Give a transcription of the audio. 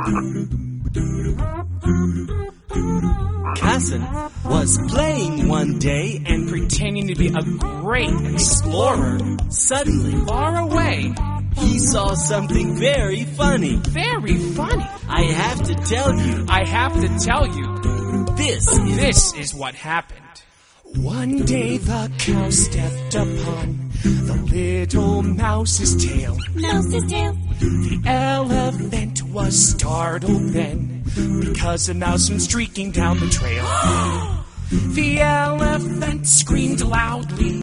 Cousin was playing one day and pretending to be a great explorer. suddenly Far away. he saw something very funny. Very funny. I have to tell you, I have to tell you, this is what happened. One day the cow stepped upon the little mouse's tail. Mouse's tail. The elephant was startled then, because a mouse went streaking down the trail. The elephant screamed loudly.